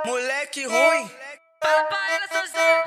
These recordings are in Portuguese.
Moleque ruim. Fala pra ela, Sozão.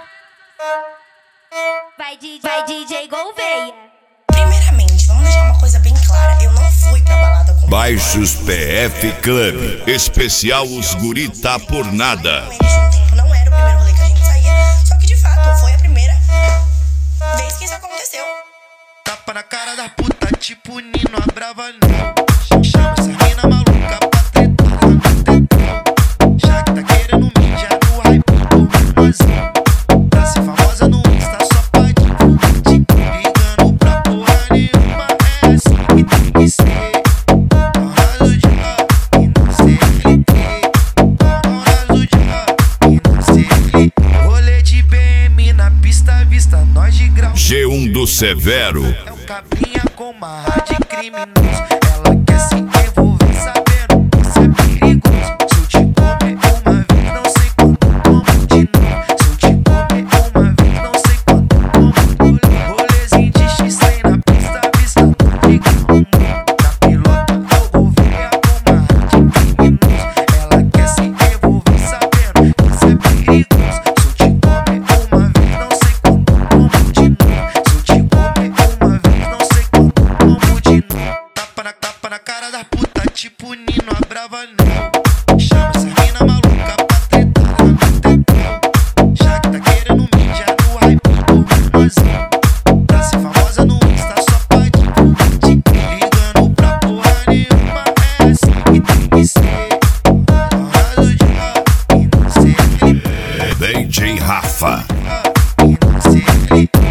Vai DJ Gouveia. Primeiramente, vamos deixar uma coisa bem clara. Eu não fui pra balada com Baixos PF Club. Especial Os Guri Tá Por Nada. eles de um tempo. Não era o primeiro rolê que a gente saía. Só que de fato foi a primeira vez que isso aconteceu. Tapa na cara da puta, tipo Nino, a brava não. Chama essa mina maluca pra tretar no tetão. Já que tá querendo mijar no hype do menozão. Pra ser famosa no Insta só pode divulgar. Ligando pra porra nenhuma, é assim que tem que ser. Hora do dia e não CLT. Hora do dia e não CLT. Rolê de BM na pista, vista nós de grau. G1 do Severo. É um cabrinha com uma rádio criminoso. Ela quer se envolver sabendo que isso é perigoso. Se eu te comer uma vez, não sei quando, como de novo. Se eu te comer uma vez, não sei quando, como de novo. Rolezinho de X sai na pista, vista no digão. Na pilota eu vou ver com uma rádio criminoso. Ela quer se envolver sabendo que isso é perigoso. Se eu te comer uma vez, não sei quando, como de novo. Se eu te comer uma vez, não sei quando, como de novo. Tapa na cara da puta, tipo Nino, a brava não. Chama essa mina maluca pra tretar no tetão. Já que tá querendo mijar no hype do menozão. Pra ser famosa no Insta só pode divulgar. Ligando pra porra nenhuma, é assim que tem que ser. Hora do dia e não CLT. DJ Rafa. E não CLT.